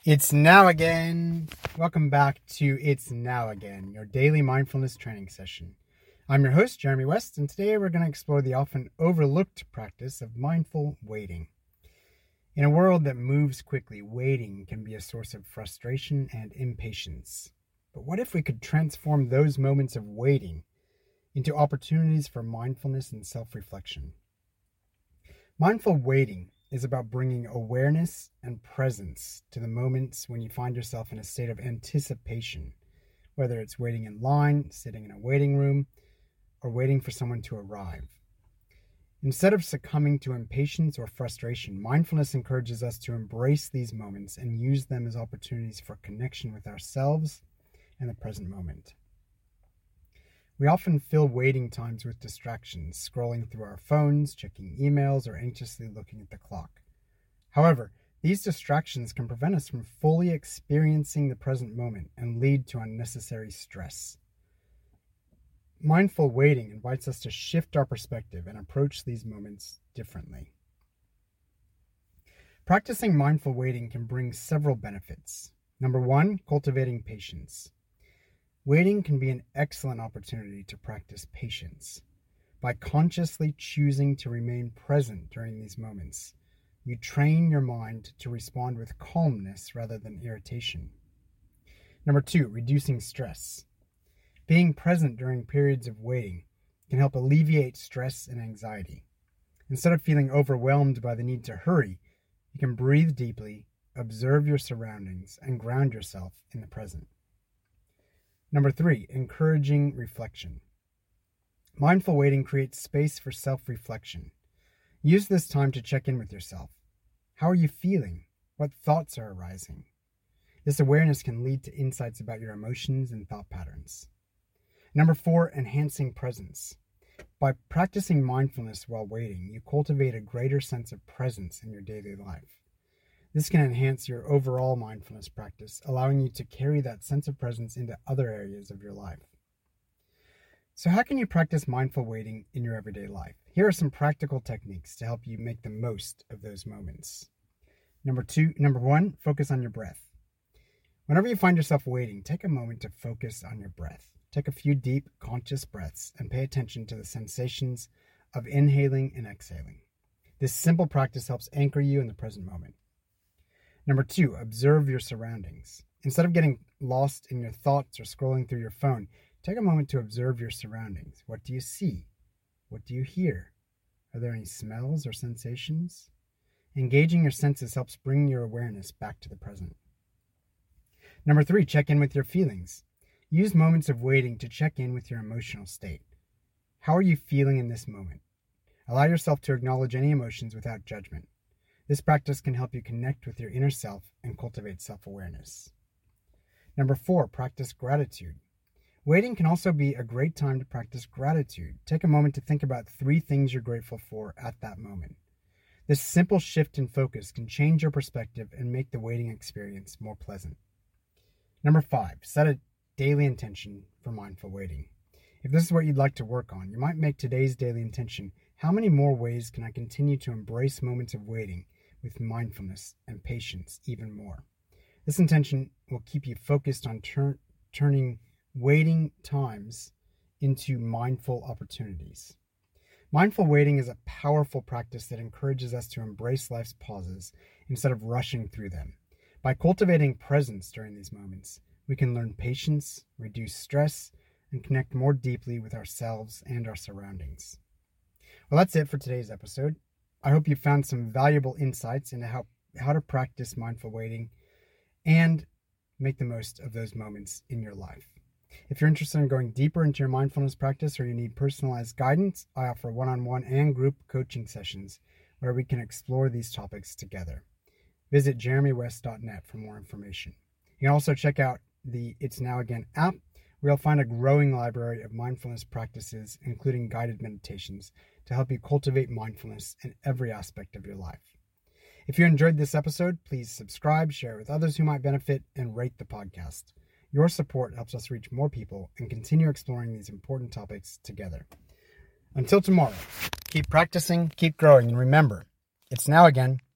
It's now again. Welcome back to It's Now Again, your daily mindfulness training session. I'm your host, Jeremy West, and today we're going to explore the often overlooked practice of mindful waiting. In a world that moves quickly, waiting can be a source of frustration and impatience. But what if we could transform those moments of waiting into opportunities for mindfulness and self-reflection? Mindful waiting is about bringing awareness and presence to the moments when you find yourself in a state of anticipation, whether it's waiting in line, sitting in a waiting room, or waiting for someone to arrive. Instead of succumbing to impatience or frustration, mindfulness encourages us to embrace these moments and use them as opportunities for connection with ourselves and the present moment. We often fill waiting times with distractions, scrolling through our phones, checking emails, or anxiously looking at the clock. However, these distractions can prevent us from fully experiencing the present moment and lead to unnecessary stress. Mindful waiting invites us to shift our perspective and approach these moments differently. Practicing mindful waiting can bring several benefits. Number one, cultivating patience. Waiting can be an excellent opportunity to practice patience. By consciously choosing to remain present during these moments, you train your mind to respond with calmness rather than irritation. Number two, reducing stress. Being present during periods of waiting can help alleviate stress and anxiety. Instead of feeling overwhelmed by the need to hurry, you can breathe deeply, observe your surroundings, and ground yourself in the present. Number three, encouraging reflection. Mindful waiting creates space for self-reflection. Use this time to check in with yourself. How are you feeling? What thoughts are arising? This awareness can lead to insights about your emotions and thought patterns. Number four, enhancing presence. By practicing mindfulness while waiting, you cultivate a greater sense of presence in your daily life. This can enhance your overall mindfulness practice, allowing you to carry that sense of presence into other areas of your life. So how can you practice mindful waiting in your everyday life? Here are some practical techniques to help you make the most of those moments. Number one, focus on your breath. Whenever you find yourself waiting, take a moment to focus on your breath. Take a few deep, conscious breaths and pay attention to the sensations of inhaling and exhaling. This simple practice helps anchor you in the present moment. Number two, observe your surroundings. Instead of getting lost in your thoughts or scrolling through your phone, take a moment to observe your surroundings. What do you see? What do you hear? Are there any smells or sensations? Engaging your senses helps bring your awareness back to the present. Number three, check in with your feelings. Use moments of waiting to check in with your emotional state. How are you feeling in this moment? Allow yourself to acknowledge any emotions without judgment. This practice can help you connect with your inner self and cultivate self-awareness. Number four, practice gratitude. Waiting can also be a great time to practice gratitude. Take a moment to think about 3 things you're grateful for at that moment. This simple shift in focus can change your perspective and make the waiting experience more pleasant. Number 5, set a daily intention for mindful waiting. If this is what you'd like to work on, you might make today's daily intention, how many more ways can I continue to embrace moments of waiting with mindfulness and patience even more? This intention will keep you focused on turning waiting times into mindful opportunities. Mindful waiting is a powerful practice that encourages us to embrace life's pauses instead of rushing through them. By cultivating presence during these moments, we can learn patience, reduce stress, and connect more deeply with ourselves and our surroundings. Well, that's it for today's episode. I hope you found some valuable insights into how to practice mindful waiting and make the most of those moments in your life. If you're interested in going deeper into your mindfulness practice or you need personalized guidance, I offer one-on-one and group coaching sessions where we can explore these topics together. Visit jeremywest.net for more information. You can also check out the It's Now Again app, where you'll find a growing library of mindfulness practices, including guided meditations, to help you cultivate mindfulness in every aspect of your life. If you enjoyed this episode, please subscribe, share it with others who might benefit, and rate the podcast. Your support helps us reach more people and continue exploring these important topics together. Until tomorrow, keep practicing, keep growing, and remember, it's now again.